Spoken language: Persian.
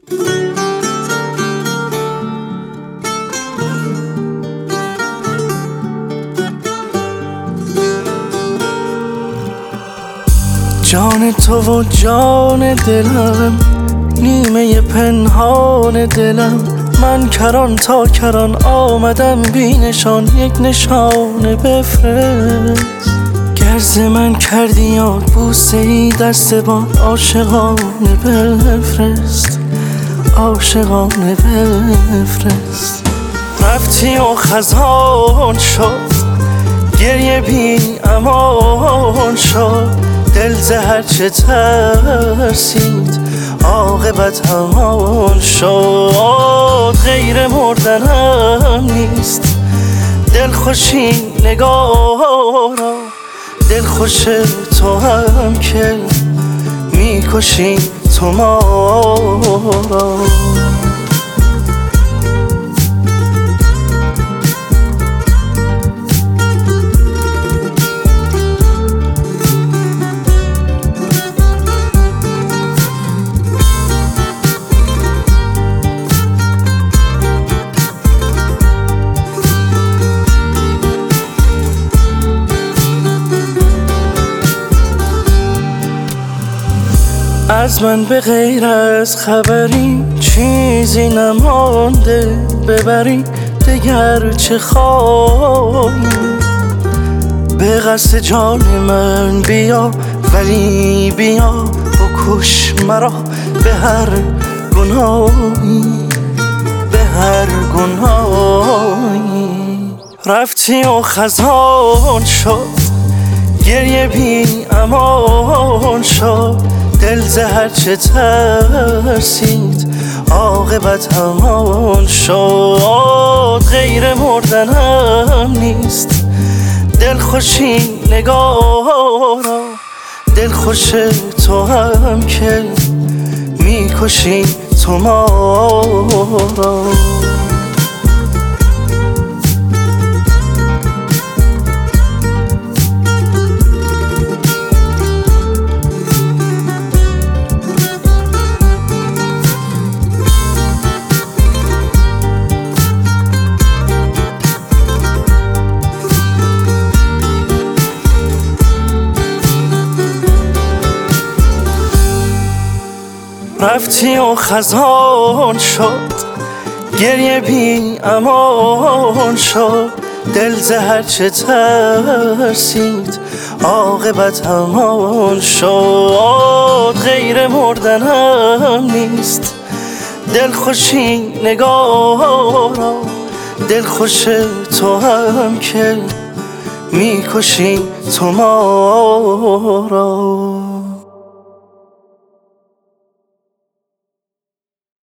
جان تو و جان دلم، نیمه پنهان دلم. من کران تا کران آمدم بی نشان، یک نشانه بفرست. گرز من کردی یاد بوسه ای دست باد، عاشقانه بفرست، عاشقانه بفرست. رفتی و خزان شد، گریه بی امان شد. دل ز هر چه ترسید عاقبت همان شد. غیر مردنم نیست دلخوشی نگارا، دلخوش تو هم که میکشی تو ما را. از من به غیر از خبری چیزی نمانده، ببری دگر چه خواهی؟ به قصد جان من بیا، ولی بیا بکش مرا به هر گناهی، به هر گناهی. رفتی و خزان شد، گریه بی امان شد. دل ز هر چه ترسید عاقبت همان شد. غیر مردنم نیست دلخوشی نگارا، دلخوش تو هم که میکشی تو ما را. رفتی و خزان شد، گریه بی امان شد. دل ز هر چه ترسید عاقبت همان شد. غیر مردنم نیست دلخوشی نگارا، دلخوش تو هم که میکشی تو ما را.